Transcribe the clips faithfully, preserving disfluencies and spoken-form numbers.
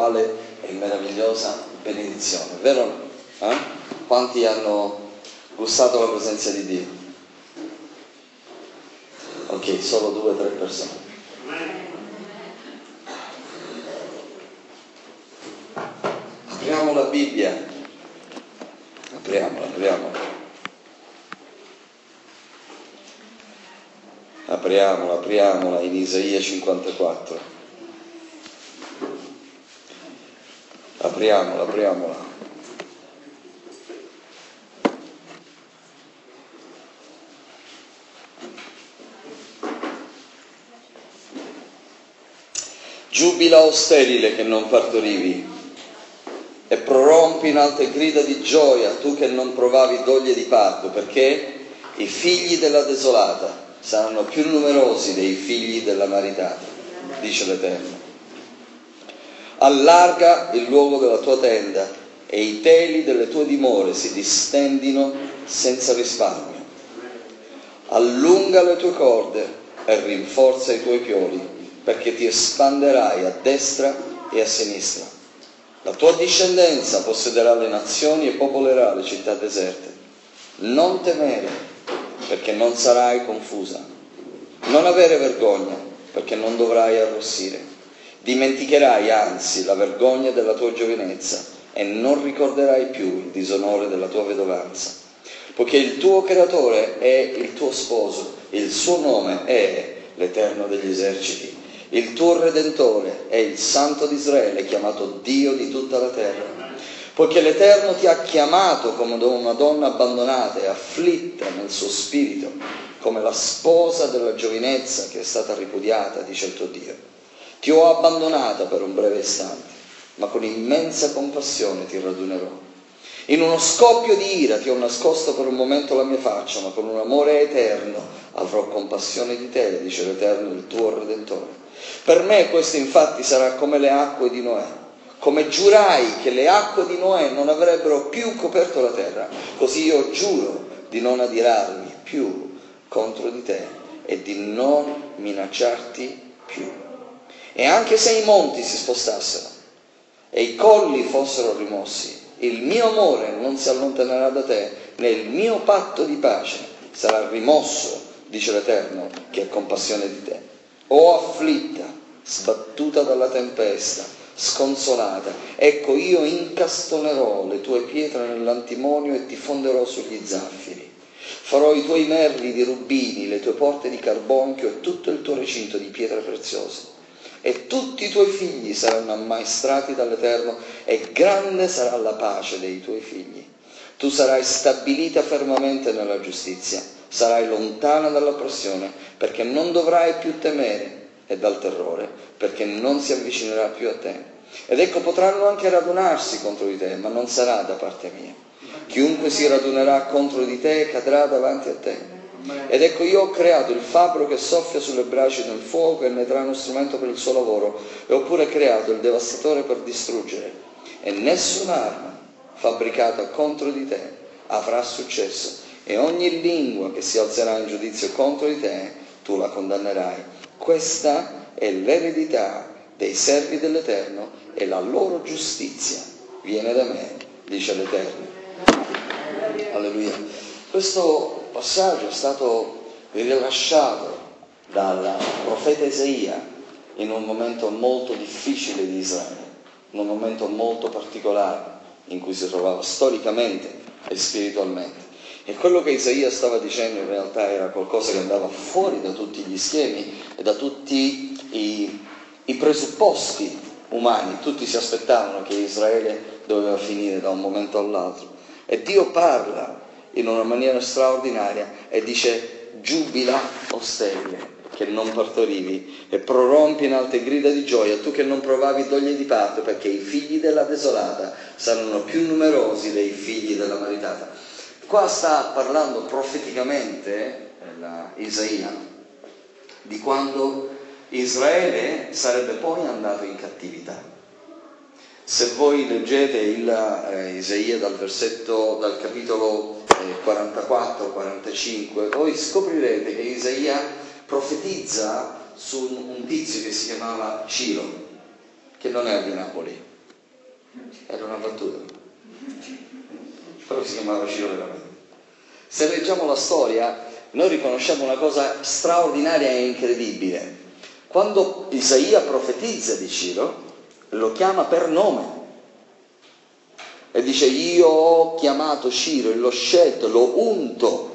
spirituale e meravigliosa benedizione, vero? Eh? Quanti hanno gustato la presenza di Dio? Ok, solo due o tre persone. Apriamo la Bibbia. Apriamola, apriamola. Apriamola, apriamola in Isaia cinquantaquattro. Apriamola, apriamola. Giubila, o sterile, che non partorivi, e prorompi in alte grida di gioia, tu che non provavi doglie di parto, perché i figli della desolata saranno più numerosi dei figli della maritata, dice l'Eterno. Allarga il luogo della tua tenda e i teli delle tue dimore si distendino senza risparmio. Allunga le tue corde e rinforza i tuoi pioli, perché ti espanderai a destra e a sinistra. La tua discendenza possederà le nazioni e popolerà le città deserte. Non temere, perché non sarai confusa. Non avere vergogna, perché non dovrai arrossire. Dimenticherai anzi la vergogna della tua giovinezza e non ricorderai più il disonore della tua vedovanza. Poiché il tuo creatore è il tuo sposo, il suo nome è l'Eterno degli eserciti. Il tuo Redentore è il Santo di Israele, chiamato Dio di tutta la terra. Poiché l'Eterno ti ha chiamato come una donna abbandonata e afflitta nel suo spirito, come la sposa della giovinezza che è stata ripudiata, dice il tuo Dio. Ti ho abbandonata per un breve istante, ma con immensa compassione ti radunerò. In uno scoppio di ira ti ho nascosto per un momento la mia faccia, ma con un amore eterno avrò compassione di te, dice l'Eterno, il tuo Redentore. Per me questo infatti sarà come le acque di Noè. Come giurai che le acque di Noè non avrebbero più coperto la terra, così io giuro di non adirarmi più contro di te e di non minacciarti più. E anche se i monti si spostassero e i colli fossero rimossi, il mio amore non si allontanerà da te, né il mio patto di pace sarà rimosso, dice l'Eterno, che ha compassione di te. O afflitta, sbattuta dalla tempesta, sconsolata, ecco io incastonerò le tue pietre nell'antimonio e ti fonderò sugli zaffiri. Farò i tuoi merli di rubini, le tue porte di carbonchio e tutto il tuo recinto di pietre preziose. E tutti i tuoi figli saranno ammaestrati dall'Eterno e grande sarà la pace dei tuoi figli. Tu sarai stabilita fermamente nella giustizia, sarai lontana dall'oppressione, perché non dovrai più temere, e dal terrore, perché non si avvicinerà più a te. Ed ecco, potranno anche radunarsi contro di te, ma non sarà da parte mia. Chiunque si radunerà contro di te cadrà davanti a te. Ed ecco, io ho creato il fabbro che soffia sulle braci del fuoco e ne trae uno strumento per il suo lavoro, e ho pure creato il devastatore per distruggere. E nessun'arma fabbricata contro di te avrà successo, e ogni lingua che si alzerà in giudizio contro di te, tu la condannerai. Questa è l'eredità dei servi dell'Eterno e la loro giustizia viene da me, dice l'Eterno. Alleluia. Questo passaggio è stato rilasciato dal profeta Isaia in un momento molto difficile di Israele, in un momento molto particolare in cui si trovava storicamente e spiritualmente. E quello che Isaia stava dicendo in realtà era qualcosa che andava fuori da tutti gli schemi e da tutti i, i presupposti umani. Tutti si aspettavano che Israele doveva finire da un momento all'altro. E Dio parla in una maniera straordinaria e dice: giubila, o sterile, che non partorivi, e prorompi in alte grida di gioia, tu che non provavi doglie di parto, perché i figli della desolata saranno più numerosi dei figli della maritata. Qua sta parlando profeticamente la Isaia di quando Israele sarebbe poi andato in cattività. Se voi leggete il, eh, Isaia dal versetto, dal capitolo eh, quarantaquattro quarantacinque, voi scoprirete che Isaia profetizza su un, un tizio che si chiamava Ciro, che non era di Napoli, Era una battuta. Però si chiamava Ciro veramente. Se leggiamo la storia, noi riconosciamo una cosa straordinaria e incredibile. Quando Isaia profetizza di Ciro, lo chiama per nome. E dice: io ho chiamato Ciro, l'ho scelto, l'ho unto.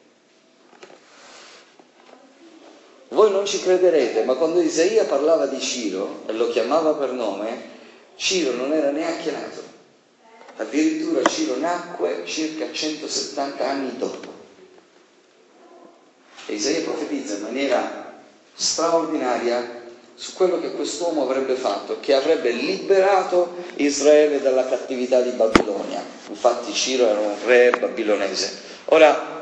Voi non ci crederete, ma quando Isaia parlava di Ciro e lo chiamava per nome, Ciro non era neanche nato. Addirittura Ciro nacque circa centosettanta anni dopo. E Isaia profetizza in maniera straordinaria su quello che quest'uomo avrebbe fatto, che avrebbe liberato Israele dalla cattività di Babilonia. Infatti Ciro era un re babilonese. Ora,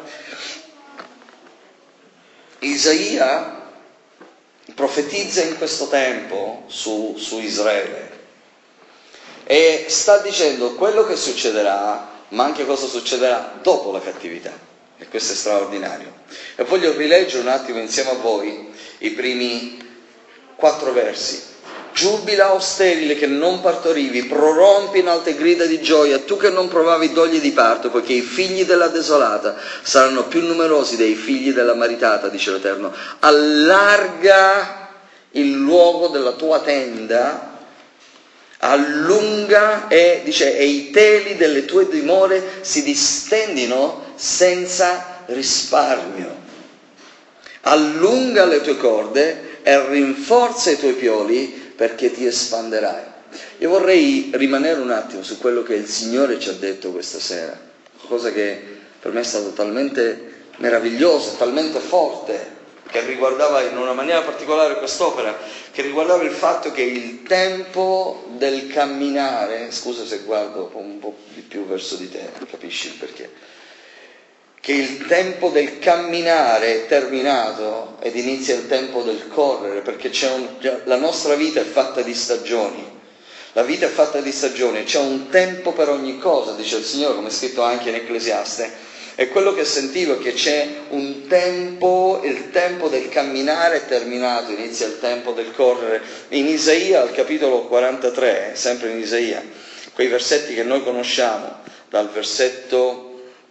Isaia profetizza in questo tempo su, su Israele e sta dicendo quello che succederà, ma anche cosa succederà dopo la cattività. E questo è straordinario. E voglio rileggere un attimo insieme a voi i primi quattro versi. Giubila, o sterile, che non partorivi, prorompi in alte grida di gioia, tu che non provavi doglie di parto, poiché i figli della desolata saranno più numerosi dei figli della maritata, dice l'Eterno. Allarga il luogo della tua tenda, allunga e, dice, e i teli delle tue dimore si distendino senza risparmio. Allunga le tue corde e rinforza i tuoi pioli, perché ti espanderai. Io vorrei rimanere un attimo su quello che il Signore ci ha detto questa sera, cosa che per me è stata talmente meravigliosa, talmente forte, che riguardava in una maniera particolare quest'opera, che riguardava il fatto che il tempo del camminare, scusa se guardo un po' di più verso di te, capisci il perché, che il tempo del camminare è terminato ed inizia il tempo del correre, perché c'è un, la nostra vita è fatta di stagioni, la vita è fatta di stagioni, c'è un tempo per ogni cosa, dice il Signore, come è scritto anche in Ecclesiaste. E quello che sentivo è che c'è un tempo, il tempo del camminare è terminato, inizia il tempo del correre. In Isaia, al capitolo quarantatré, sempre in Isaia, quei versetti che noi conosciamo, dal versetto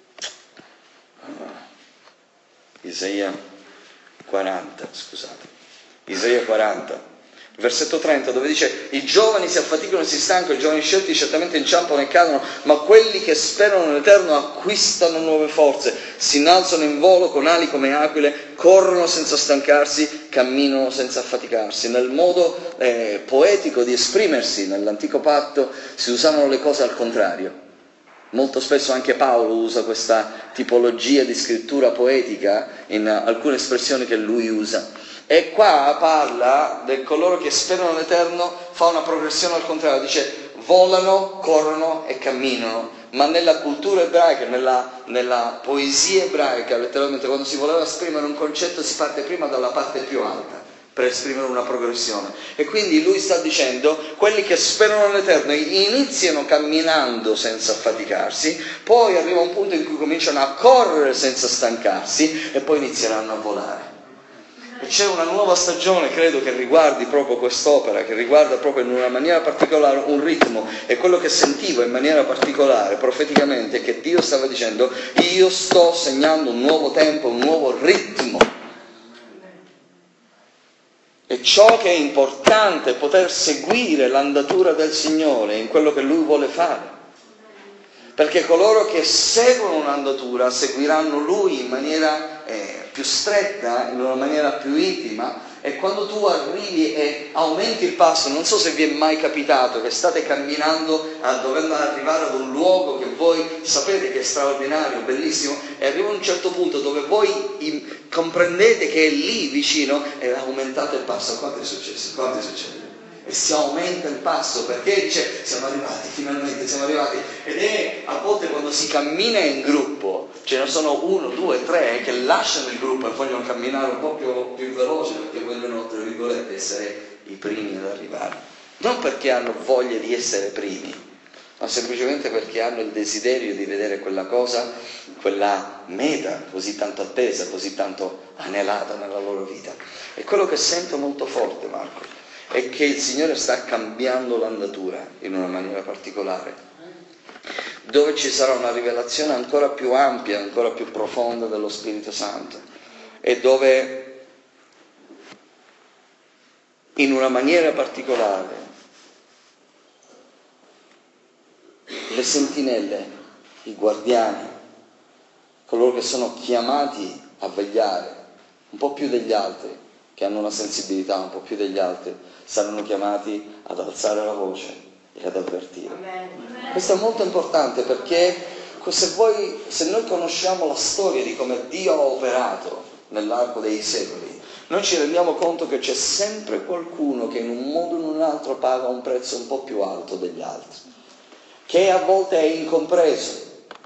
Isaia quaranta, scusate, Isaia quaranta, versetto trenta, dove dice: i giovani si affaticano e si stancano, i giovani scelti certamente inciampano e cadono, ma quelli che sperano nell'Eterno acquistano nuove forze, si innalzano in volo con ali come aquile, corrono senza stancarsi, camminano senza affaticarsi. Nel modo eh, poetico di esprimersi nell'antico patto si usavano le cose al contrario. Molto spesso anche Paolo usa questa tipologia di scrittura poetica in alcune espressioni che lui usa. E qua parla di coloro che sperano l'Eterno, fa una progressione al contrario, dice volano, corrono e camminano. Ma nella cultura ebraica, nella, nella poesia ebraica, letteralmente quando si voleva esprimere un concetto si parte prima dalla parte più alta per esprimere una progressione. E quindi lui sta dicendo, quelli che sperano nell'Eterno iniziano camminando senza affaticarsi, poi arriva un punto in cui cominciano a correre senza stancarsi e poi inizieranno a volare. E c'è una nuova stagione, credo, che riguardi proprio quest'opera, che riguarda proprio in una maniera particolare un ritmo, e quello che sentivo in maniera particolare profeticamente è che Dio stava dicendo: io sto segnando un nuovo tempo, un nuovo ritmo. E ciò che è importante è poter seguire l'andatura del Signore in quello che Lui vuole fare. Perché coloro che seguono un'andatura seguiranno Lui in maniera eh, più stretta, in una maniera più intima, e quando tu arrivi e aumenti il passo, non so se vi è mai capitato che state camminando a, dovendo arrivare ad un luogo che voi sapete che è straordinario, bellissimo, e arriva un certo punto dove voi in, comprendete che è lì vicino e aumentate il passo. Quanto è successo? Quanto è successo? E si aumenta il passo, perché dice siamo arrivati, finalmente siamo arrivati. Ed è a volte quando si cammina in gruppo, ce ne sono uno, due, tre che lasciano il gruppo e vogliono camminare un po' più, più veloce, perché vogliono, tra virgolette, essere i primi ad arrivare. Non perché hanno voglia di essere primi, ma semplicemente perché hanno il desiderio di vedere quella cosa, quella meta così tanto attesa, così tanto anelata nella loro vita. È quello che sento molto forte, Marco. è che il Signore sta cambiando l'andatura in una maniera particolare, dove ci sarà una rivelazione ancora più ampia, ancora più profonda dello Spirito Santo, e dove in una maniera particolare le sentinelle, i guardiani, coloro che sono chiamati a vegliare, un po' più degli altri, che hanno una sensibilità un po' più degli altri, saranno chiamati ad alzare la voce e ad avvertire. Amen. Questo è molto importante, perché se, voi, se noi conosciamo la storia di come Dio ha operato nell'arco dei secoli, noi ci rendiamo conto che c'è sempre qualcuno che in un modo o in un altro paga un prezzo un po' più alto degli altri, che a volte è incompreso.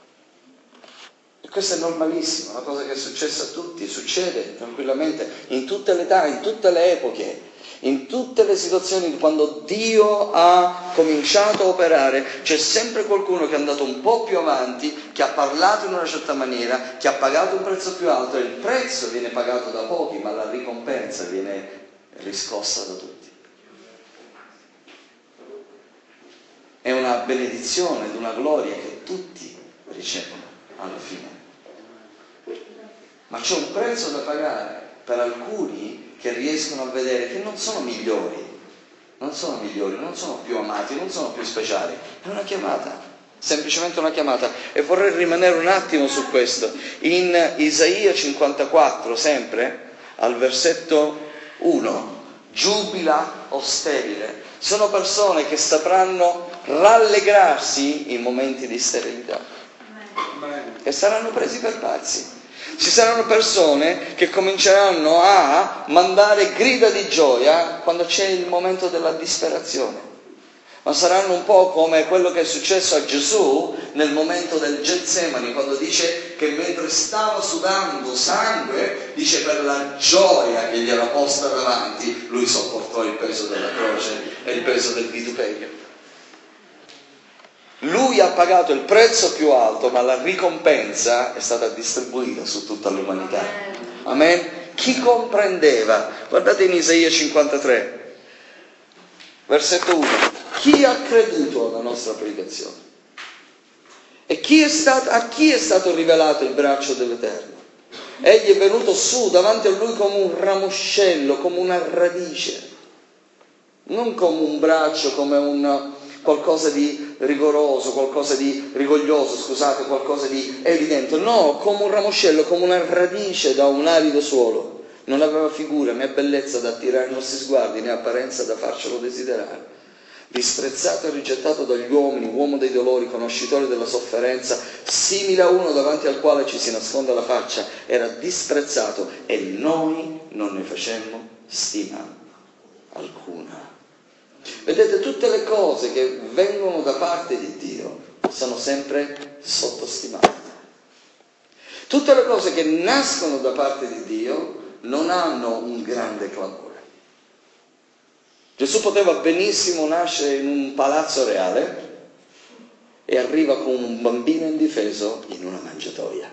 E questo è normalissimo, è una cosa che è successa a tutti, succede tranquillamente in tutte le età, in tutte le epoche, in tutte le situazioni. Quando Dio ha cominciato a operare, c'è sempre qualcuno che è andato un po' più avanti, che ha parlato in una certa maniera, che ha pagato un prezzo più alto, e il prezzo viene pagato da pochi, ma la ricompensa viene riscossa da tutti. È una benedizione ed una gloria che tutti ricevono alla fine. Ma c'è un prezzo da pagare per alcuni che riescono a vedere che non sono migliori, non sono migliori, non sono più amati, non sono più speciali. È una chiamata, semplicemente una chiamata. E vorrei rimanere un attimo su questo. In Isaia cinquantaquattro, sempre, al versetto uno, giubila o sterile. Sono persone che sapranno rallegrarsi in momenti di sterilità, e saranno presi per pazzi. Ci saranno persone che cominceranno a mandare grida di gioia quando c'è il momento della disperazione, ma saranno un po' come quello che è successo a Gesù nel momento del Getsemani, quando dice che mentre stava sudando sangue, dice per la gioia che gli era posta davanti, lui sopportò il peso della croce e il peso del vituperio. Lui ha pagato il prezzo più alto, ma la ricompensa è stata distribuita su tutta l'umanità. Amen? Chi comprendeva? Guardate in Isaia cinquantatré, versetto uno. Chi ha creduto alla nostra predicazione? E chi è stato, a chi è stato rivelato il braccio dell'Eterno? Egli è venuto su davanti a lui come un ramoscello, come una radice, non come un braccio, come un qualcosa di rigoroso, qualcosa di rigoglioso, scusate, qualcosa di evidente. No, come un ramoscello, come una radice da un arido suolo. Non aveva figura né bellezza da attirare i nostri sguardi, né apparenza da farcelo desiderare. Disprezzato e rigettato dagli uomini, uomo dei dolori, conoscitore della sofferenza, simile a uno davanti al quale ci si nasconde la faccia, era disprezzato e noi non ne facemmo stima alcuna. Vedete, tutte le cose che vengono da parte di Dio sono sempre sottostimate. Tutte le cose che nascono da parte di Dio non hanno un grande clamore. Gesù poteva benissimo nascere in un palazzo reale e arriva con un bambino indifeso in una mangiatoia.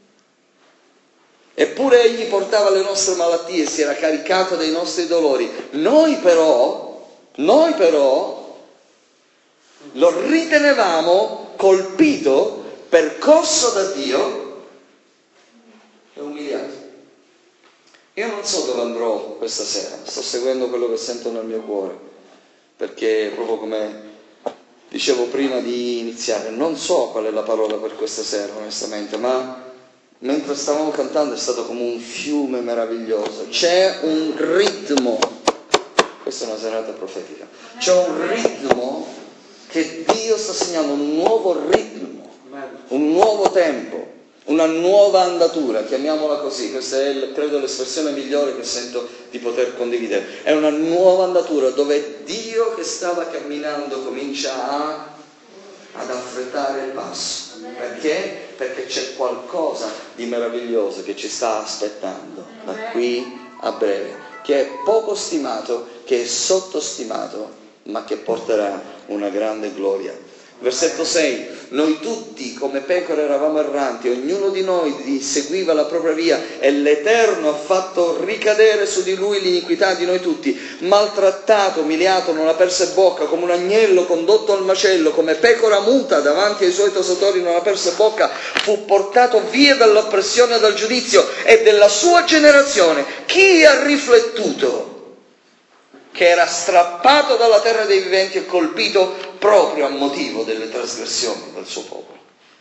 Eppure egli portava le nostre malattie, si era caricato dei nostri dolori. Noi però Noi però lo ritenevamo colpito, percosso da Dio e umiliato. Io non so dove andrò questa sera, sto seguendo quello che sento nel mio cuore, perché proprio come dicevo prima di iniziare, non so qual è la parola per questa sera onestamente, ma mentre stavamo cantando è stato come un fiume meraviglioso, c'è un ritmo. Questa è una serata profetica. C'è un ritmo che Dio sta segnando, un nuovo ritmo, un nuovo tempo, una nuova andatura, chiamiamola così. Questa è, credo, l'espressione migliore che sento di poter condividere. È una nuova andatura dove Dio che stava camminando comincia a, ad affrettare il passo. Perché? Perché c'è qualcosa di meraviglioso che ci sta aspettando da qui a breve, che è poco stimato, che è sottostimato, ma che porterà una grande gloria. Versetto sei, noi tutti come pecore eravamo erranti, ognuno di noi seguiva la propria via e l'Eterno ha fatto ricadere su di lui l'iniquità di noi tutti. Maltrattato, umiliato, non aperse bocca, come un agnello condotto al macello, come pecora muta davanti ai suoi tosatori non aperse bocca, fu portato via dall'oppressione e dal giudizio. E della sua generazione chi ha riflettuto che era strappato dalla terra dei viventi e colpito proprio a motivo delle trasgressioni del suo popolo?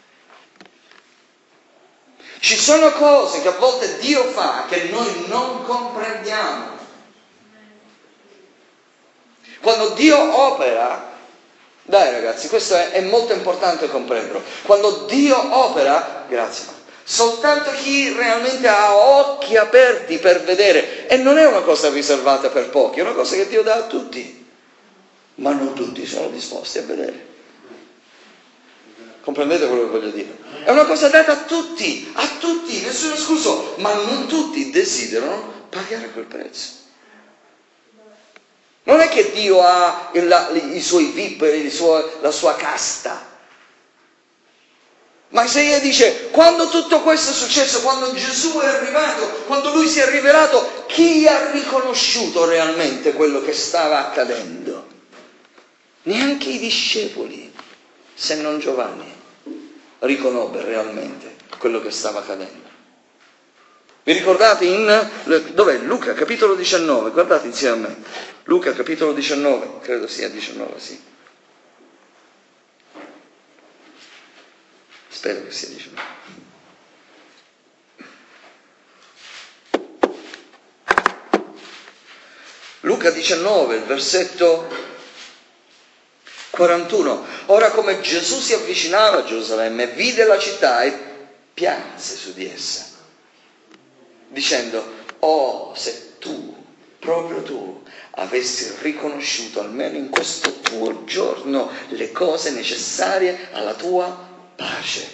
Ci sono cose che a volte Dio fa che noi non comprendiamo. Quando Dio opera, dai ragazzi, questo è, è molto importante comprenderlo. Quando Dio opera, grazie, soltanto chi realmente ha occhi aperti per vedere, e non è una cosa riservata per pochi, è una cosa che Dio dà a tutti, ma non tutti sono disposti a vedere. Comprendete quello che voglio dire? È una cosa data a tutti, a tutti, nessuno escluso, ma non tutti desiderano pagare quel prezzo. Non è che Dio ha il, i suoi V I P, il suo, la sua casta. Ma Isaia dice, quando tutto questo è successo, quando Gesù è arrivato, quando Lui si è rivelato, chi ha riconosciuto realmente quello che stava accadendo? Neanche i discepoli, se non Giovanni, riconobbe realmente quello che stava accadendo. Vi ricordate in, dov'è? Luca, capitolo diciannove, guardate insieme a me. Luca, capitolo diciannove, credo sia diciannove, sì. Spero che sia diciannove. Luca diciannove, il versetto quarantuno. Ora come Gesù si avvicinava a Gerusalemme, vide la città e pianse su di essa, dicendo, oh, se tu, proprio tu, avessi riconosciuto almeno in questo tuo giorno le cose necessarie alla tua pace.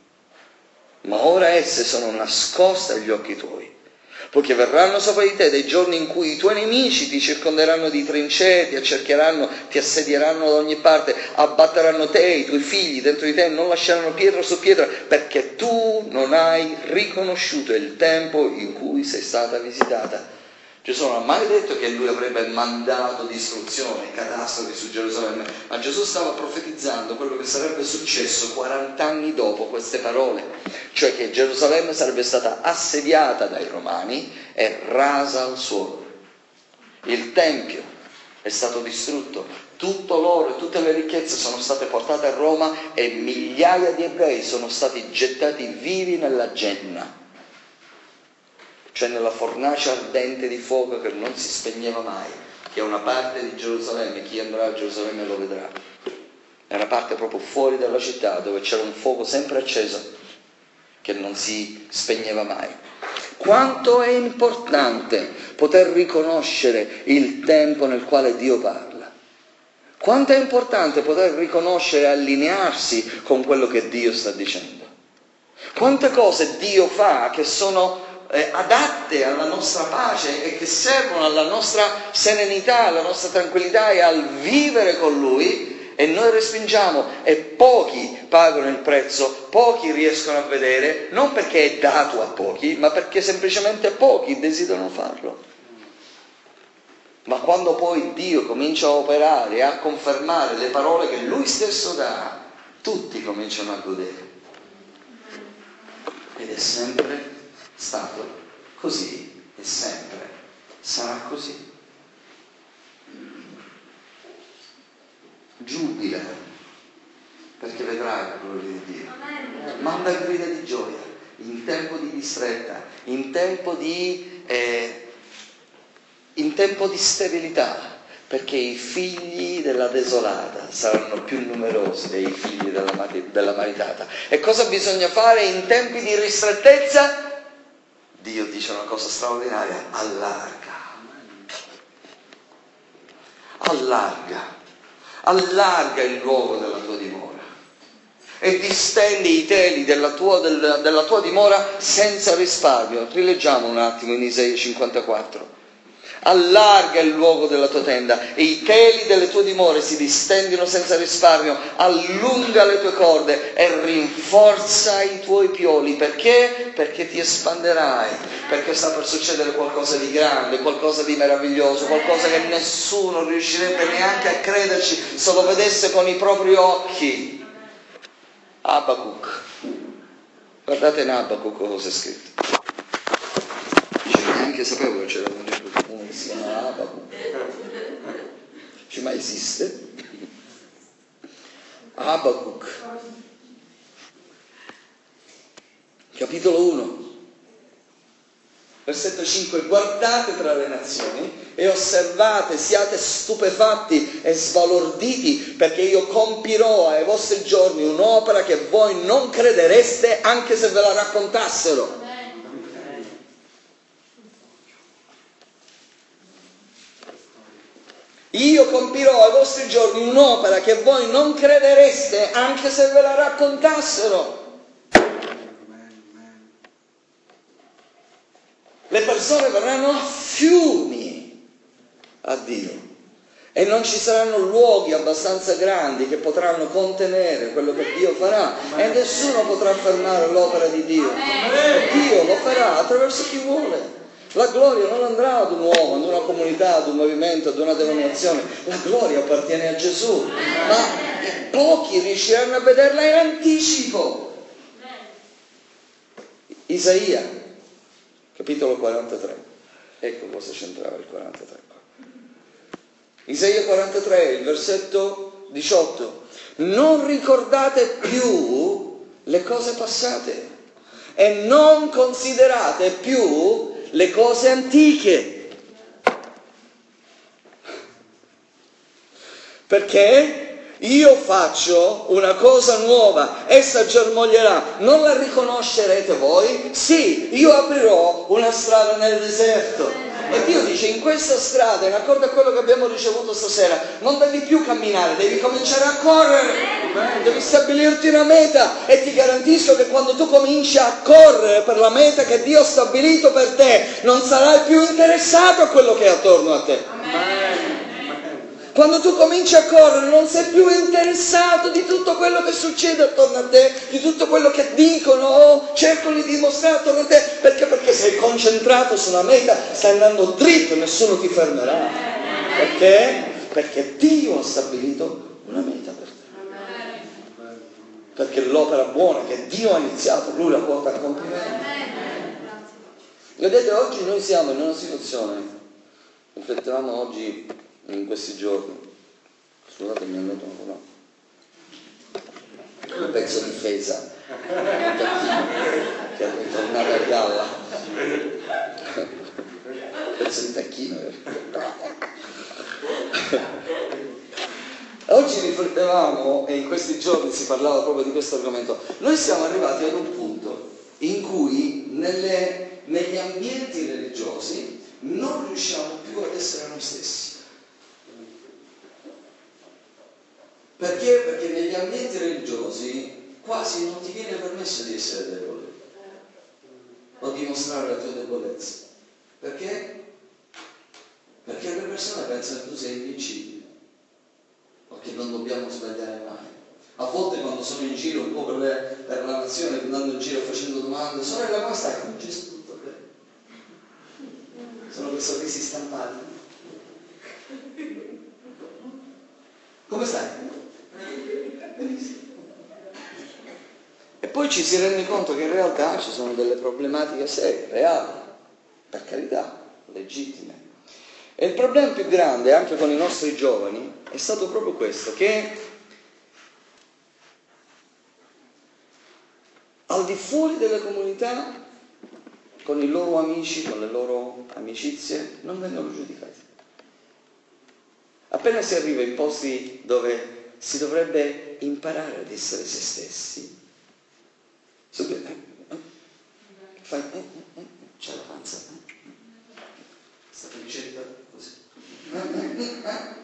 Ma ora esse sono nascoste agli occhi tuoi, poiché verranno sopra di te dei giorni in cui i tuoi nemici ti circonderanno di trincee, ti accerchieranno, ti assedieranno da ogni parte, abbatteranno te, i tuoi figli dentro di te, non lasceranno pietra su pietra, perché tu non hai riconosciuto il tempo in cui sei stata visitata. Gesù non ha mai detto che lui avrebbe mandato distruzione, catastrofi su Gerusalemme, ma Gesù stava profetizzando quello che sarebbe successo quaranta anni dopo queste parole, cioè che Gerusalemme sarebbe stata assediata dai Romani e rasa al suolo. Il Tempio è stato distrutto, tutto l'oro e tutte le ricchezze sono state portate a Roma e migliaia di ebrei sono stati gettati vivi nella Genna, cioè nella fornace ardente di fuoco che non si spegneva mai, che è una parte di Gerusalemme, chi andrà a Gerusalemme lo vedrà. È una parte proprio fuori dalla città, dove c'era un fuoco sempre acceso, che non si spegneva mai. Quanto è importante poter riconoscere il tempo nel quale Dio parla. Quanto è importante poter riconoscere e allinearsi con quello che Dio sta dicendo. Quante cose Dio fa che sono Eh, adatte alla nostra pace e che servono alla nostra serenità, alla nostra tranquillità e al vivere con Lui, e noi respingiamo, e pochi pagano il prezzo, pochi riescono a vedere, non perché è dato a pochi, ma perché semplicemente pochi desiderano farlo. Ma quando poi Dio comincia a operare e a confermare le parole che Lui stesso dà, tutti cominciano a godere. Ed è sempre stato così e sempre sarà così. Giubila, perché vedrai la gloria di Dio. Manda grida di gioia in tempo di distretta, in tempo di eh, in tempo di sterilità, perché i figli della desolata saranno più numerosi dei figli della, della maritata. E cosa bisogna fare in tempi di ristrettezza? Dio dice una cosa straordinaria: allarga, allarga, allarga il luogo della tua dimora e distendi i teli della tua, del, della tua dimora senza risparmio. Rileggiamo un attimo in Isaia cinquantaquattro. Allarga il luogo della tua tenda e i peli delle tue dimore si distendono senza risparmio. Allunga le tue corde e rinforza i tuoi pioli. Perché? Perché ti espanderai, perché sta per succedere qualcosa di grande, qualcosa di meraviglioso, qualcosa che nessuno riuscirebbe neanche a crederci se lo vedesse con i propri occhi. Abacuc. Guardate in Abacuc cosa è scritto. Cioè, neanche sapevo che c'era uno che si chiama Abacuc. Cioè, ma esiste? Abacuc. Capitolo uno. Versetto cinque. Guardate tra le nazioni e osservate, siate stupefatti e sbalorditi, perché io compirò ai vostri giorni un'opera che voi non credereste anche se ve la raccontassero. Io compirò ai vostri giorni un'opera che voi non credereste anche se ve la raccontassero. Le persone verranno a fiumi a Dio e non ci saranno luoghi abbastanza grandi che potranno contenere quello che Dio farà e nessuno potrà fermare l'opera di Dio. Dio lo farà attraverso chi vuole. La gloria non andrà ad un uomo, ad una comunità, ad un movimento, ad una denominazione. La gloria appartiene a Gesù, ma pochi riusciranno a vederla in anticipo. Isaia, capitolo quarantatré. Ecco cosa c'entrava il quarantatré. Isaia quarantatré, il versetto diciotto. Non ricordate più le cose passate e non considerate più le cose antiche, perché io faccio una cosa nuova, essa germoglierà, non la riconoscerete voi? Sì, io aprirò una strada nel deserto. E Dio dice, in questa strada, in accordo a quello che abbiamo ricevuto stasera, non devi più camminare, devi cominciare a correre, devi stabilirti una meta, e ti garantisco che quando tu cominci a correre per la meta che Dio ha stabilito per te, non sarai più interessato a quello che è attorno a te. Amen. Quando tu cominci a correre non sei più interessato di tutto quello che succede attorno a te, di tutto quello che dicono o cercano di dimostrare attorno a te, perché? Perché sei concentrato su una meta, stai andando dritto e nessuno ti fermerà. Perché? Perché Dio ha stabilito una meta per te. Perché l'opera buona che Dio ha iniziato, Lui la porta a compimento. Vedete, oggi noi siamo in una situazione, riflettevamo oggi in questi giorni, scusate, mi hanno dato un po', un pezzo di fesa che è ritornato a galla, un pezzo di tacchino. Oggi riflettevamo e in questi giorni si parlava proprio di questo argomento. Noi siamo arrivati ad un punto in cui nelle, negli ambienti religiosi non riusciamo più ad essere noi stessi. Perché? Perché negli ambienti religiosi quasi non ti viene permesso di essere debole o dimostrare la tua debolezza. Perché? Perché le persone pensano che tu sei invincibile o che non dobbiamo sbagliare mai. A volte quando sono in giro un po' per, le, per la nazione, andando in giro facendo domande, sorella, come stai? Come Gesù, tutto bene? Sono quei sorrisi stampati. Come stai? Benissimo. E poi ci si rende conto che in realtà ci sono delle problematiche serie, reali, per carità, legittime. E il problema più grande, anche con i nostri giovani, è stato proprio questo, che al di fuori delle comunità, con i loro amici, con le loro amicizie, non vengono giudicati. Appena si arriva in posti dove si dovrebbe imparare ad essere se stessi, subito, eh, eh, fai, eh, eh, eh, c'è la panza, eh, sta ricetta così. Eh, eh, eh.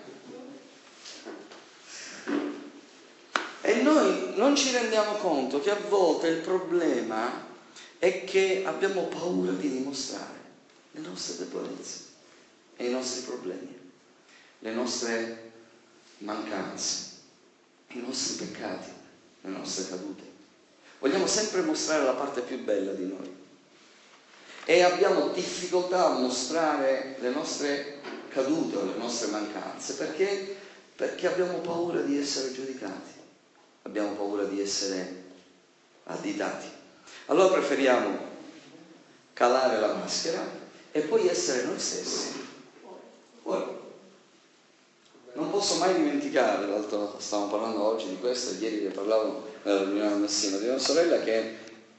E noi non ci rendiamo conto che a volte il problema è che abbiamo paura di dimostrare le nostre debolezze. e i nostri problemi, le nostre mancanze, i nostri peccati, le nostre cadute. Vogliamo sempre mostrare la parte più bella di noi e abbiamo difficoltà a mostrare le nostre cadute o le nostre mancanze perché, perché abbiamo paura di essere giudicati, abbiamo paura di essere additati. Allora preferiamo calare la maschera e poi essere noi stessi. Ora, non posso mai dimenticare, l'altro stavamo parlando oggi di questo, ieri ne parlavamo nella riunione al Messina, di una sorella che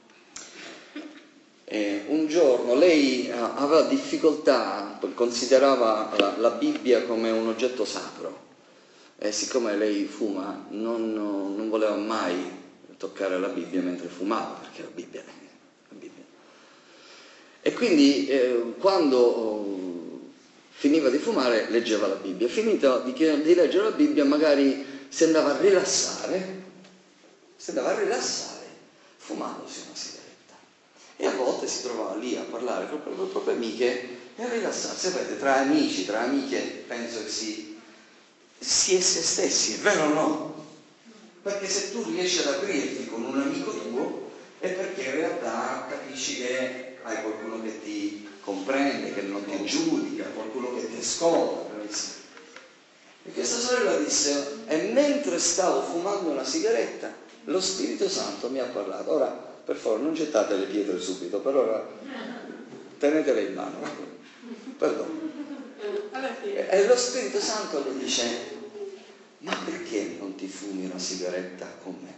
eh, un giorno lei aveva difficoltà, considerava la, la Bibbia come un oggetto sacro e siccome lei fuma non, non voleva mai toccare la Bibbia mentre fumava, perché la Bibbia, la Bibbia. E quindi eh, quando finiva di fumare leggeva la Bibbia, finito di, di leggere la Bibbia magari si andava a rilassare, si andava a rilassare fumandosi una sigaretta e a volte si trovava lì a parlare con le proprie amiche e a rilassarsi. Sapete, tra amici, tra amiche penso che si, si è se stessi, è vero o no? Perché se tu riesci ad aprirti con un amico tuo è perché in realtà capisci che hai qualcuno che ti comprende, che non ti giudica, qualcuno che ti ascolta. E questa sorella disse, e mentre stavo fumando una sigaretta, lo Spirito Santo mi ha parlato. Ora, per favore, non gettate le pietre subito, per ora tenetele in mano. Perdono. E lo Spirito Santo le dice, ma perché non ti fumi una sigaretta con me?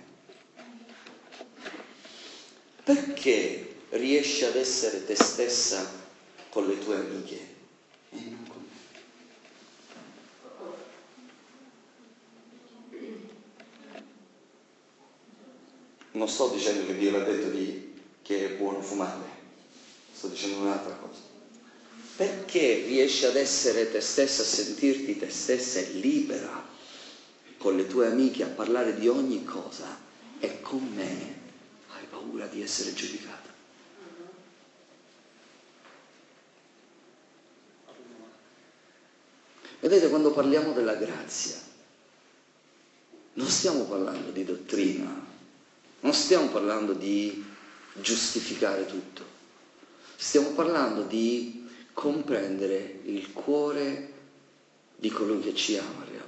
Perché riesci ad essere te stessa con le tue amiche e non con me? Non sto dicendo che Dio l'ha detto di, che è buono fumare, sto dicendo un'altra cosa. Perché riesci ad essere te stessa, a sentirti te stessa e libera con le tue amiche a parlare di ogni cosa e con me hai paura di essere giudicata? Vedete, quando parliamo della grazia non stiamo parlando di dottrina, non stiamo parlando di giustificare tutto, stiamo parlando di comprendere il cuore di colui che ci ama realmente,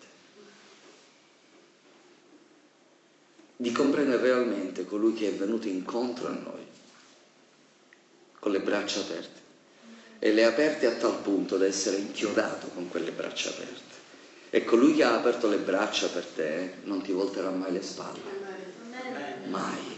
di comprendere realmente colui che è venuto incontro a noi con le braccia aperte e le ha aperte a tal punto da essere inchiodato con quelle braccia aperte. E colui che ha aperto le braccia per te non ti volterà mai le spalle. Mai.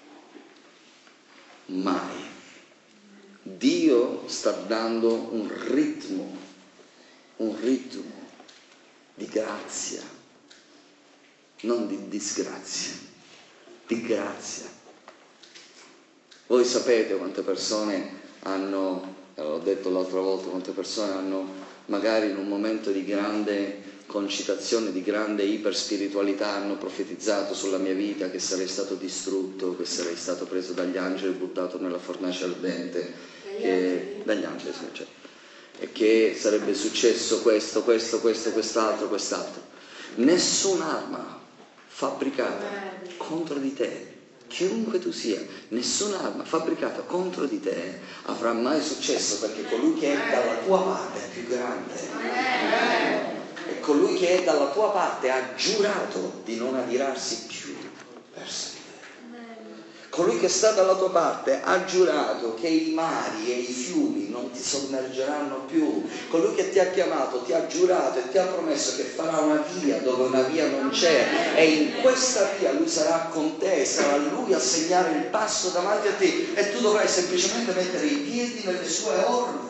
Mai. Dio sta dando un ritmo, un ritmo di grazia, non di disgrazia, di grazia. Voi sapete quante persone hanno, l'ho detto l'altra volta, quante persone hanno magari in un momento di grande concitazione, di grande iperspiritualità hanno profetizzato sulla mia vita che sarei stato distrutto, che sarei stato preso dagli angeli e buttato nella fornace ardente, che, dagli angeli, cioè, e che sarebbe successo questo, questo, questo, quest'altro, quest'altro. Nessun'arma fabbricata contro di te, chiunque tu sia, nessun'arma fabbricata contro di te avrà mai successo, perché colui che è dalla tua parte è più grande. E colui che è dalla tua parte ha giurato di non adirarsi più verso di te. Colui che sta dalla tua parte ha giurato che i mari e i fiumi non ti sommergeranno più. Colui che ti ha chiamato ti ha giurato e ti ha promesso che farà una via dove una via non c'è, e in questa via lui sarà con te, sarà lui a segnare il passo davanti a te e tu dovrai semplicemente mettere i piedi nelle sue orme.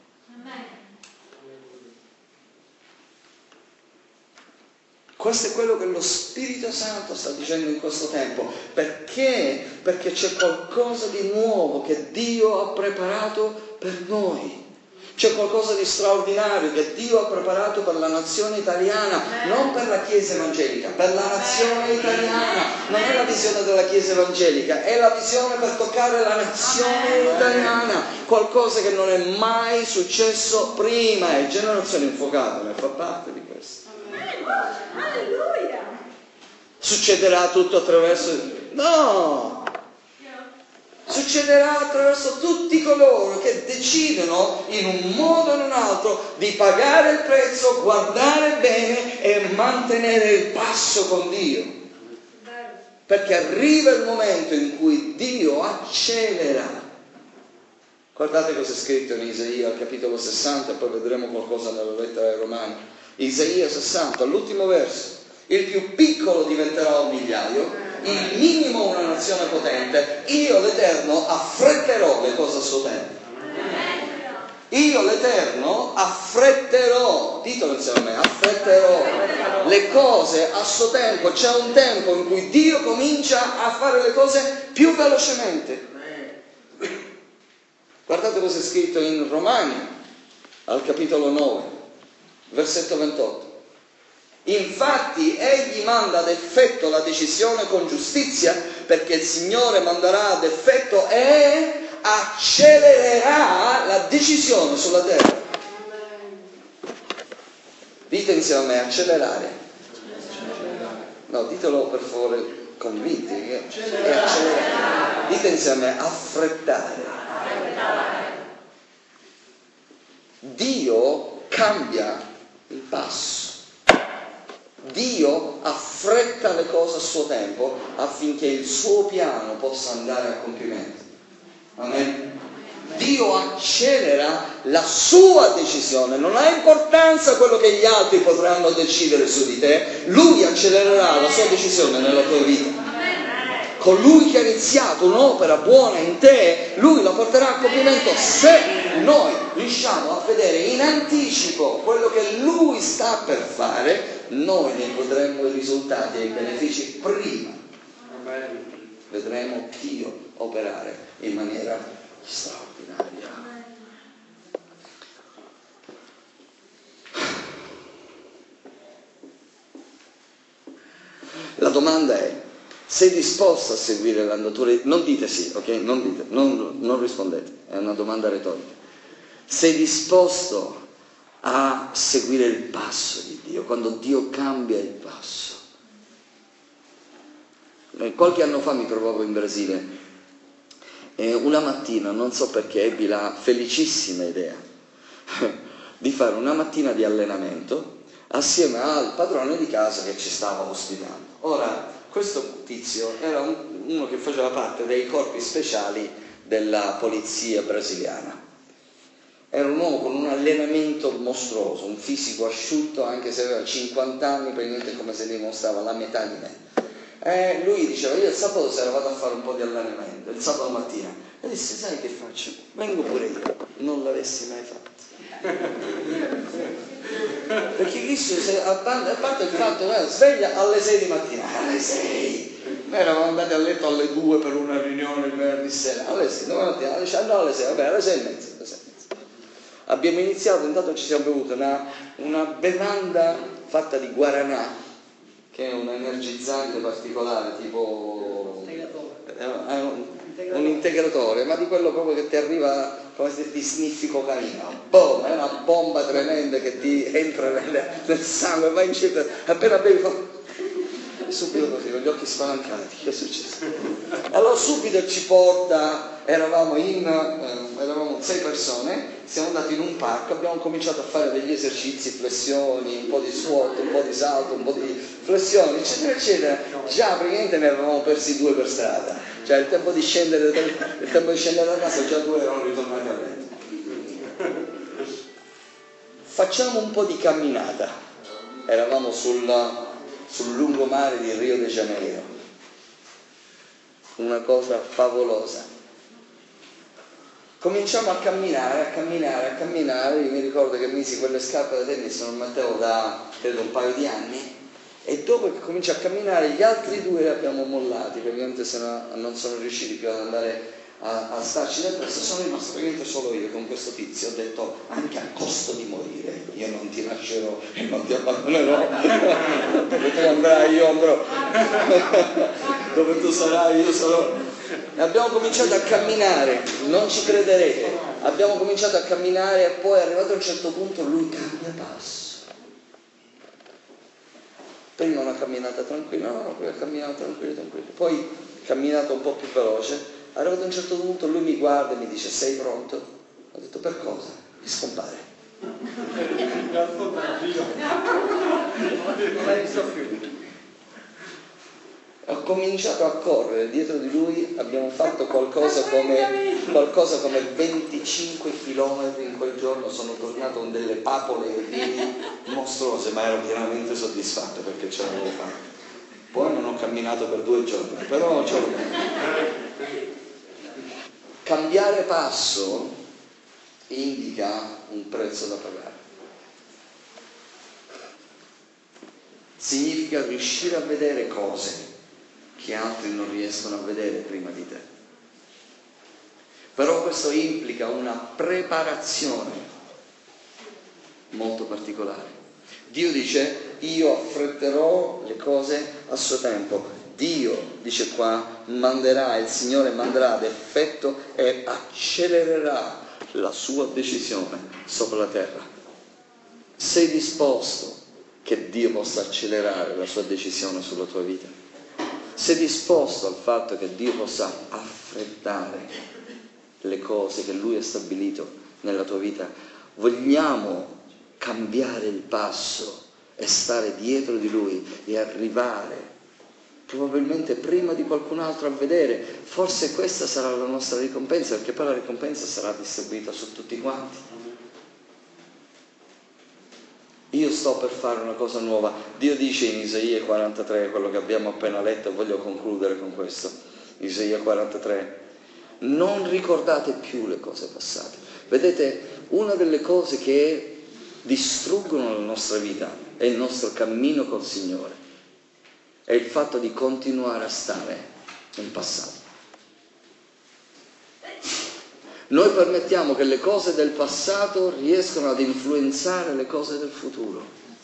Questo è quello che lo Spirito Santo sta dicendo in questo tempo. Perché? Perché c'è qualcosa di nuovo che Dio ha preparato per noi. C'è qualcosa di straordinario che Dio ha preparato per la nazione italiana, non per la Chiesa evangelica, per la nazione italiana. Non è la visione della Chiesa evangelica, è la visione per toccare la nazione italiana, qualcosa che non è mai successo prima, e Generazione Infuocata ne fa parte di questo. Alleluia! Succederà tutto attraverso... No! Succederà attraverso tutti coloro che decidono in un modo o in un altro di pagare il prezzo, guardare bene e mantenere il passo con Dio. Perché arriva il momento in cui Dio accelera. Guardate cosa è scritto in Isaia al capitolo sessanta, e poi vedremo qualcosa nella lettera ai Romani. Isaia sessanta, all'ultimo verso. Il più piccolo diventerà un migliaio, il minimo una nazione potente. Io l'Eterno affretterò le cose a suo tempo. Io l'Eterno affretterò, ditelo insieme a me, affretterò le cose a suo tempo. C'è un tempo in cui Dio comincia a fare le cose più velocemente. Guardate cosa è scritto in Romani al capitolo nove, versetto ventotto. Infatti egli manda ad effetto la decisione con giustizia, perché il Signore manderà ad effetto e accelererà la decisione sulla terra. Dite insieme a me, accelerare. No, ditelo per favore convinti. È accelerare. Dite insieme a me, affrettare. Dio cambia il passo. Dio affretta le cose a suo tempo affinché il suo piano possa andare a compimento. Amen. Dio accelera la sua decisione, non ha importanza quello che gli altri potranno decidere su di te, Lui accelererà la sua decisione nella tua vita. Colui che ha iniziato un'opera buona in te, Lui la porterà a compimento se noi riusciamo a vedere in anticipo quello che Lui sta per fare. Noi ne vedremo i risultati e i benefici prima. Vedremo Dio operare in maniera straordinaria. La domanda è: sei disposto a seguire l'andatura? Non dite sì, ok? Non dite, non, non rispondete, è una domanda retorica. Sei disposto a seguire il passo di Dio, quando Dio cambia il passo? Qualche anno fa mi trovavo in Brasile e una mattina, non so perché, ebbi la felicissima idea di fare una mattina di allenamento assieme al padrone di casa che ci stava ospitando. Ora, questo tizio era un, uno che faceva parte dei corpi speciali della polizia brasiliana. Era un uomo con un allenamento mostruoso, un fisico asciutto, anche se aveva cinquanta anni, per niente come se dimostrava la metà di me. E lui diceva: io il sabato sera vado a fare un po' di allenamento, il sabato mattina. E disse: sai che faccio? Vengo pure io. Non l'avessi mai fatto. Perché Cristo, se, a parte il fatto che era sveglia alle sei di mattina, alle sei, noi eravamo andati a letto alle due per una riunione il venerdì sera, alle sei, domani mattina alle sei, no, alle sei, vabbè, alle sei e mezza, alle sei e mezza. Abbiamo iniziato, intanto ci siamo bevuti una, una bevanda fatta di guaranà, che è un energizzante particolare, tipo è un, un integratore, ma di quello proprio che ti arriva come se ti sniffi cocaina, boom, è una bomba tremenda che ti entra nel, nel sangue, vai in città, appena bevi fa subito così, con gli occhi spalancati, che è successo? Allora subito ci porta, eravamo in eh, eravamo sei persone, siamo andati in un parco, abbiamo cominciato a fare degli esercizi, flessioni, un po' di squat, un po' di salto, un po' di flessioni, eccetera eccetera. Già praticamente ne avevamo persi due per strada, cioè il tempo di scendere il tempo di scendere da casa, già due erano ritornati a letto. Facciamo un po' di camminata, eravamo sul sul lungomare di Rio de Janeiro, una cosa favolosa. Cominciamo a camminare, a camminare, a camminare. Io mi ricordo che misi quelle scarpe da tennis, non mettevo da credo un paio di anni, e dopo che comincio a camminare gli altri due li abbiamo mollati, perché se no non sono riusciti più ad andare a, a starci depresso, sono rimasto praticamente solo io con questo tizio. Ho detto, anche a costo di morire, io non ti lascerò e non ti abbandonerò. Dove tu andrai io andrò, dove tu sarai io sarò. E abbiamo cominciato a camminare, non ci crederete, abbiamo cominciato a camminare e poi arrivato a un certo punto lui cambia passo. Prima una camminata tranquilla, no, poi ha camminato tranquillo, tranquillo, poi camminato un po' più veloce. Arrivato a un certo punto lui mi guarda e mi dice, sei pronto? Ho detto, per cosa? E scompare. Non l'hai visto più. Ho cominciato a correre dietro di lui, abbiamo fatto qualcosa come, qualcosa come venticinque chilometri in quel giorno, sono tornato con delle papole ai piedi mostruose, ma ero pienamente soddisfatto perché ce l'avevo fatto. Poi non ho camminato per due giorni, però ce l'ho fatto. Cambiare passo indica un prezzo da pagare. Significa riuscire a vedere cose che altri non riescono a vedere prima di te. Però questo implica una preparazione molto particolare. Dio dice, io affretterò le cose a suo tempo. Dio, dice qua, manderà, il Signore manderà ad effetto e accelererà la sua decisione sopra la terra. Sei disposto che Dio possa accelerare la sua decisione sulla tua vita? Sei disposto al fatto che Dio possa affrettare le cose che Lui ha stabilito nella tua vita? Vogliamo cambiare il passo e stare dietro di Lui e arrivare probabilmente prima di qualcun altro a vedere? Forse questa sarà la nostra ricompensa, perché poi la ricompensa sarà distribuita su tutti quanti. Io sto per fare una cosa nuova. Dio dice in Isaia quarantatré, quello che abbiamo appena letto, e voglio concludere con questo. Isaia quarantatré, non ricordate più le cose passate. Vedete, una delle cose che distruggono la nostra vita e il nostro cammino col Signore è il fatto di continuare a stare in passato. Noi permettiamo che le cose del passato riescano ad influenzare le cose del futuro.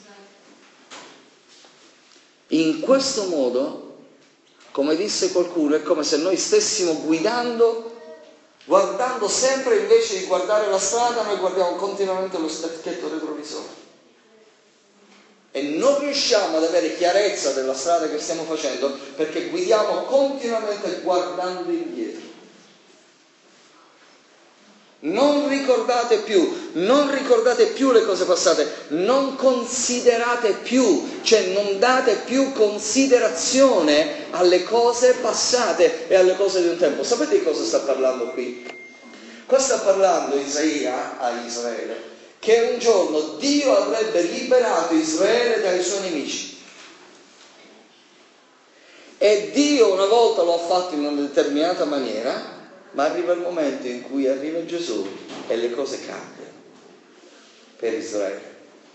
In questo modo, come disse qualcuno, è come se noi stessimo guidando, guardando sempre, invece di guardare la strada, noi guardiamo continuamente lo specchietto retrovisore. E non riusciamo ad avere chiarezza della strada che stiamo facendo perché guidiamo continuamente guardando indietro. Non ricordate più, non ricordate più le cose passate, non considerate più, cioè non date più considerazione alle cose passate e alle cose di un tempo. Sapete di cosa sta parlando qui? Qua sta parlando Isaia a Israele, che un giorno Dio avrebbe liberato Israele dai suoi nemici. E Dio una volta lo ha fatto in una determinata maniera, ma arriva il momento in cui arriva Gesù e le cose cambiano per Israele.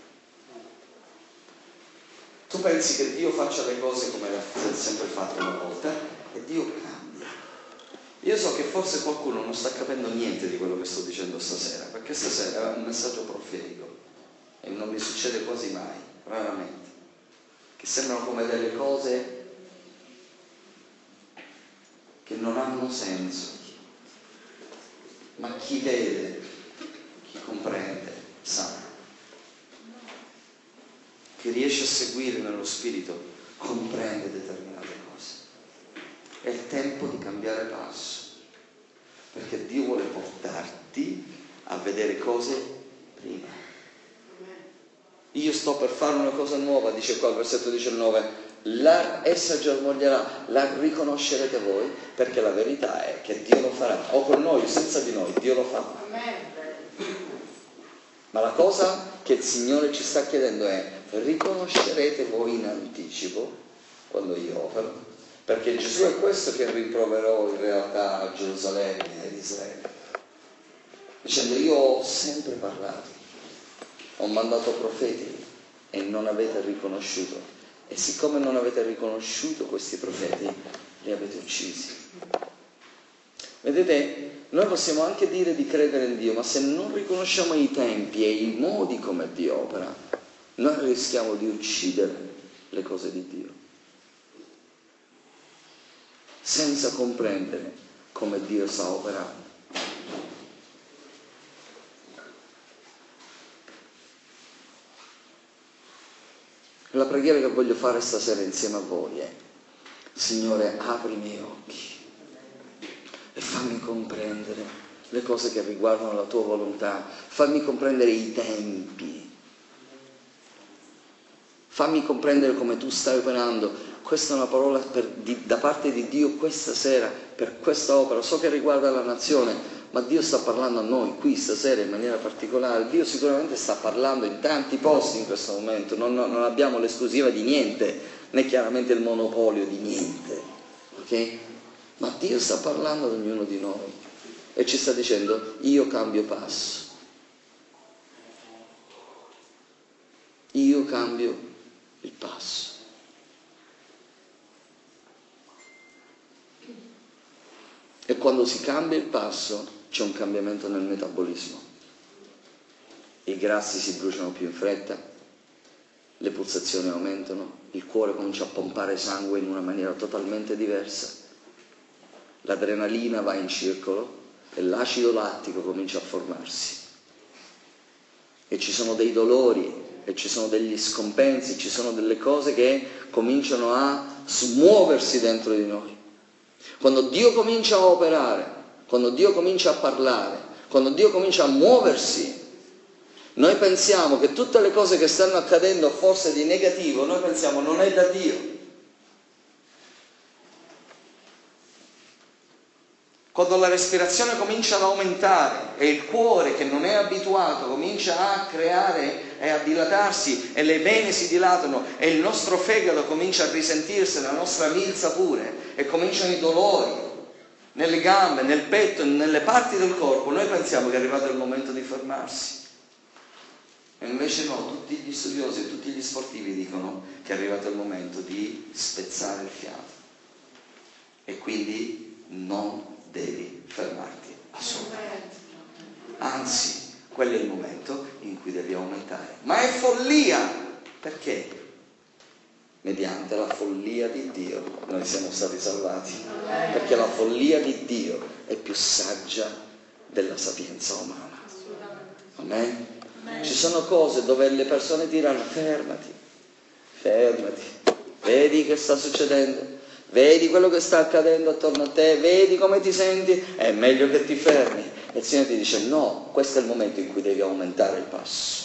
Tu pensi che Dio faccia le cose come le ha sempre fatto una volta e Dio cambia. Io so che forse qualcuno non sta capendo niente di quello che sto dicendo stasera, perché stasera è un messaggio profetico e non mi succede quasi mai, raramente, che sembrano come delle cose che non hanno senso. Ma chi vede, chi comprende, sa. Chi riesce a seguire nello spirito comprende determinate cose. È il tempo di cambiare passo, perché Dio vuole portarti a vedere cose prima. Io sto per fare una cosa nuova, dice qua il versetto diciannove, la, essa germoglierà, la riconoscerete voi, perché la verità è che Dio lo farà, o con noi o senza di noi, Dio lo fa. Ma la cosa che il Signore ci sta chiedendo è: riconoscerete voi in anticipo quando io opero? Perché Gesù è questo che rimproverò in realtà a Gerusalemme e ad Israele, dicendo: io ho sempre parlato, ho mandato profeti e non avete riconosciuto. E siccome non avete riconosciuto questi profeti, li avete uccisi. Vedete, noi possiamo anche dire di credere in Dio, ma se non riconosciamo i tempi e i modi come Dio opera, noi rischiamo di uccidere le cose di Dio, senza comprendere come Dio sta operando. La preghiera che voglio fare stasera insieme a voi è: Signore, apri i miei occhi e fammi comprendere le cose che riguardano la tua volontà, fammi comprendere i tempi, fammi comprendere come tu stai operando. Questa è una parola per, di, da parte di Dio questa sera per questa opera. So che riguarda la nazione, ma Dio sta parlando a noi qui stasera in maniera particolare. Dio sicuramente sta parlando in tanti posti in questo momento, non, non abbiamo l'esclusiva di niente, né chiaramente il monopolio di niente, ok? Ma Dio sta parlando ad ognuno di noi e ci sta dicendo: io cambio passo, io cambio il passo. E quando si cambia il passo c'è un cambiamento nel metabolismo. I grassi si bruciano più in fretta, le pulsazioni aumentano, il cuore comincia a pompare sangue in una maniera totalmente diversa, l'adrenalina va in circolo e l'acido lattico comincia a formarsi. E ci sono dei dolori, e ci sono degli scompensi, ci sono delle cose che cominciano a smuoversi dentro di noi. Quando Dio comincia a operare, quando Dio comincia a parlare, quando Dio comincia a muoversi, noi pensiamo che tutte le cose che stanno accadendo forse di negativo, noi pensiamo non è da Dio. Quando la respirazione comincia ad aumentare e il cuore che non è abituato comincia a creare e a dilatarsi e le vene si dilatano e il nostro fegato comincia a risentirsi, la nostra milza pure, e cominciano i dolori nelle gambe, nel petto, nelle parti del corpo, noi pensiamo che è arrivato il momento di fermarsi. E invece no, tutti gli studiosi e tutti gli sportivi dicono che è arrivato il momento di spezzare il fiato. E quindi non devi fermarti assolutamente. Anzi, quello è il momento in cui devi aumentare. Ma è follia! Perché? Mediante la follia di Dio noi siamo stati salvati. Perché la follia di Dio è più saggia della sapienza umana. Amen? Ci sono cose dove le persone diranno: fermati, fermati, vedi che sta succedendo, vedi quello che sta accadendo attorno a te, vedi come ti senti, è meglio che ti fermi. E il Signore ti dice: no, questo è il momento in cui devi aumentare il passo.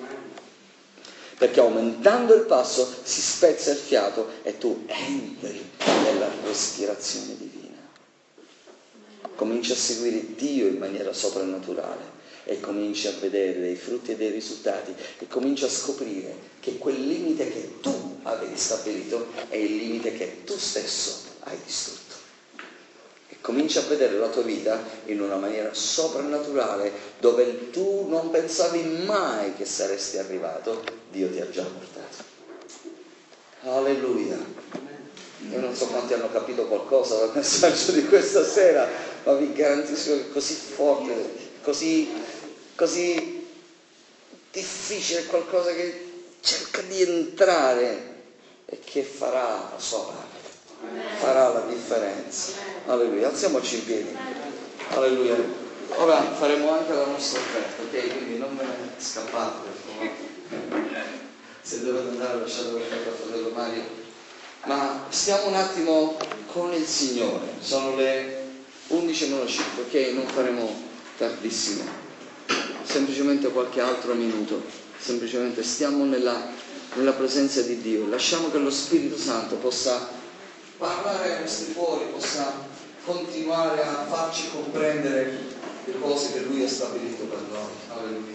Perché aumentando il passo si spezza il fiato e tu entri nella respirazione divina. Cominci a seguire Dio in maniera soprannaturale e cominci a vedere dei frutti e dei risultati e cominci a scoprire che quel limite che tu avevi stabilito è il limite che tu stesso hai distrutto. E cominci a vedere la tua vita in una maniera soprannaturale, dove tu non pensavi mai che saresti arrivato, Dio ti ha già portato. Alleluia. Io non so quanti hanno capito qualcosa dal messaggio di questa sera, ma vi garantisco che è così forte, così, così difficile, qualcosa che cerca di entrare e che farà la sua parte, farà la differenza. Alleluia. Alziamoci in piedi. Alleluia. Ora faremo anche la nostra offerta, ok? Quindi non me ne scappate, per favore. Se dovete andare lasciate l'offerta al fratello Mario. Ma stiamo un attimo con il Signore. Sono le undici meno cinque, ok? Non faremo tardissimo. Semplicemente qualche altro minuto. Semplicemente stiamo nella, nella presenza di Dio. Lasciamo che lo Spirito Santo possa parlare ai nostri cuori, possa continuare a farci comprendere le cose che Lui ha stabilito per noi. Alleluia.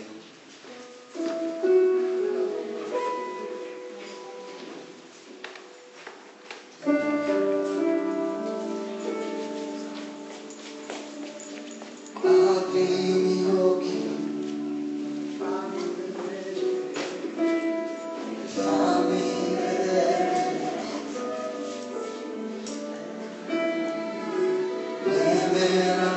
Amen.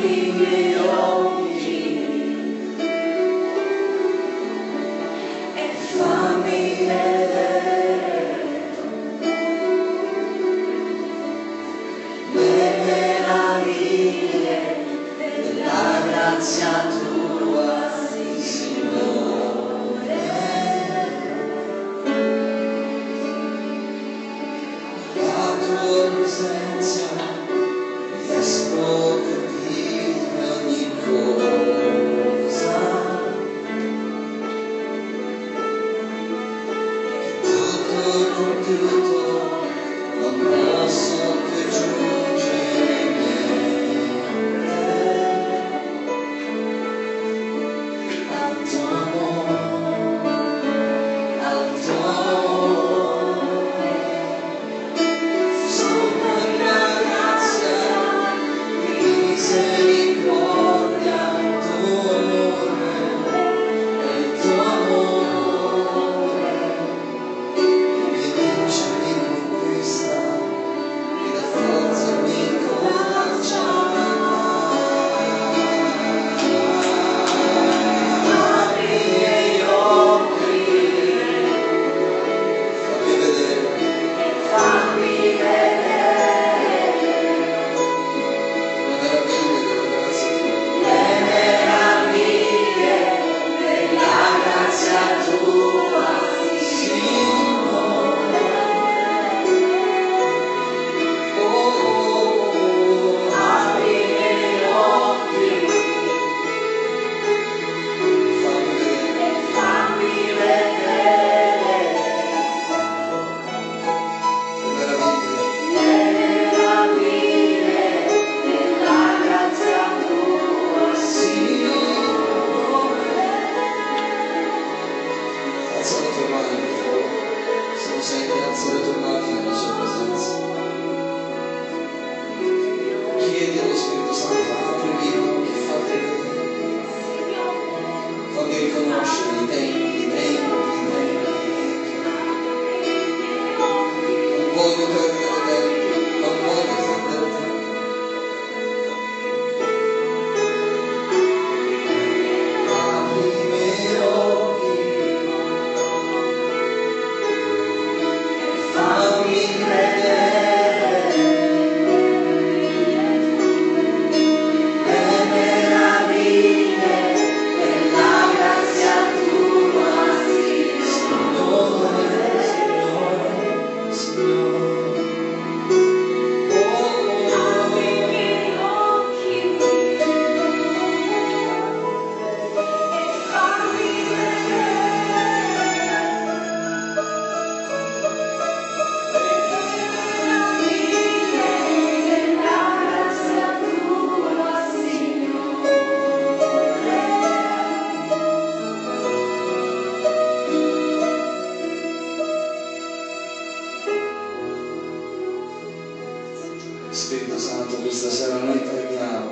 Spirito Santo, questa sera noi preghiamo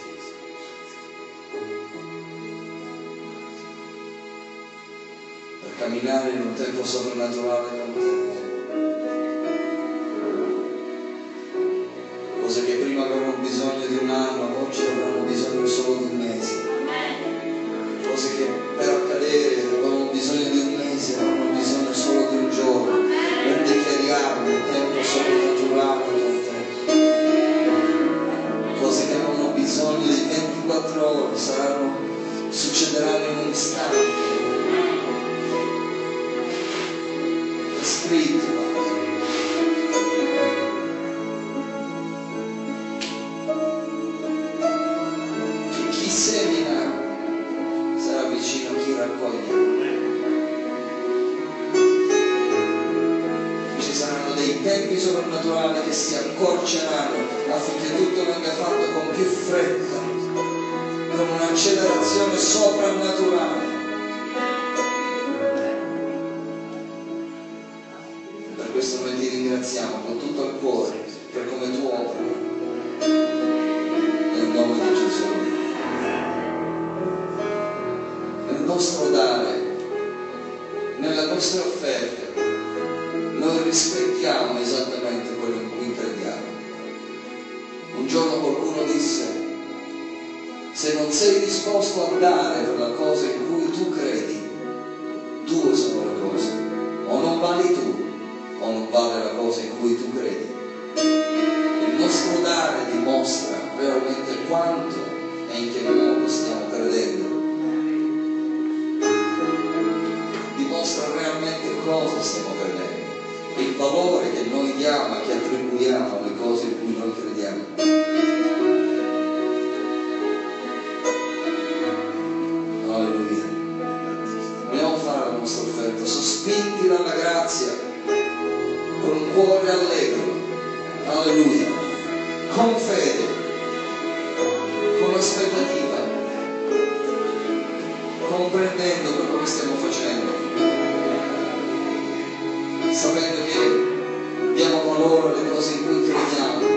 per camminare in un tempo soprannaturale con te. Cose che prima avevano bisogno di un anno, oggi avranno bisogno solo di un mese. Cose che per accadere avevano bisogno di un mese, avranno bisogno solo di un giorno. Noi dichiariamo un tempo soprannaturale con te. Cose che avevano bisogno di ventiquattro ore saranno, succederanno in un istante. È scritto, che chi semina sarà vicino a chi raccoglie. Ci saranno dei tempi soprannaturali che si accorceranno affinché tutto venga fatto con più fretta, con un'accelerazione soprannaturale. E per questo noi ti ringraziamo con tutto il cuore per come tu operi, nel nome di Gesù. Nel nostro dare, nelle nostre offerte, noi rispettiamo esattamente quello in cui crediamo. Un giorno qualcuno disse: Se non sei disposto a dare per la cosa in cui tu credi, due sono le cose: o non vali tu, o non vale la cosa in cui tu credi. Il nostro dare dimostra veramente quanto e in che modo stiamo credendo, dimostra realmente cosa stiamo credendo, il valore che noi diamo e che attribuiamo alle cose in cui noi crediamo. Alleluia. Vogliamo fare la nostra offerta, sospinti dalla grazia, con un cuore allegro, alleluia, con fede, con aspettativa, comprendendo quello che stiamo facendo, sapendo che diamo valore alle cose in cui crediamo.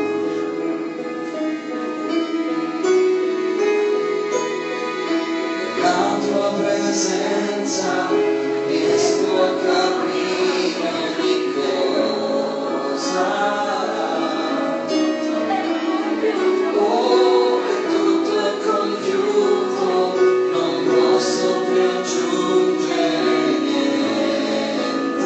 La tua presenza riesco a capire ogni cosa. Oh, è tutto compiuto, non posso più aggiungere niente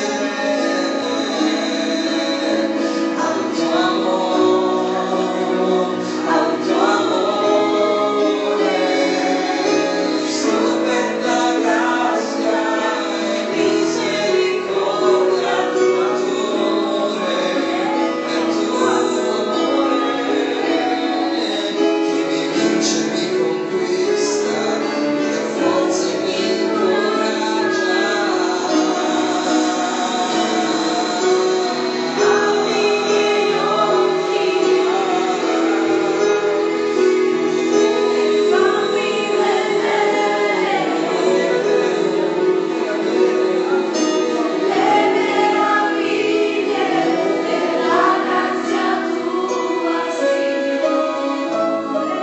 al tuo amore, al tuo amore, stupenda grazia e misericordia, tua amore, è tuo amore che mi vince, mi conquista, mi dà forza e mi incoraggia. Apri i miei occhi e fammi vedere le meraviglie della grazia tua, Signore.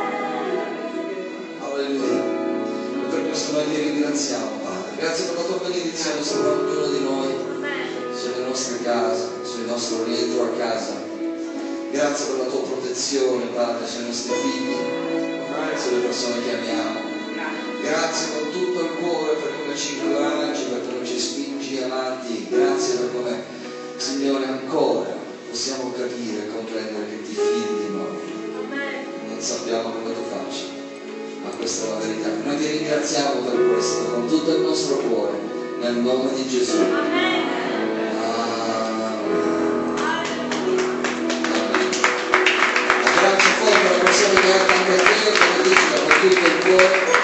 Alleluia. E per questo noi ti ringraziamo, Padre. Grazie per la tua benedizione sopra ognuno di noi, sulle nostre case, sul nostro rientro a casa. Grazie per la tua protezione, Padre, sui nostri figli, sulle persone che amiamo. Grazie con tutto il cuore per come ci incoraggi, per come ci spingi avanti. Grazie per come, Signore, ancora possiamo capire e comprendere che ti fidi di noi. Non sappiamo come tu faccia, ma questa è la verità. Noi ti ringraziamo per questo con tutto il nostro cuore, nel nome di Gesù. Amen. Abbraccio forte la persona che è accanto a te, che lo dice con tutto il cuore.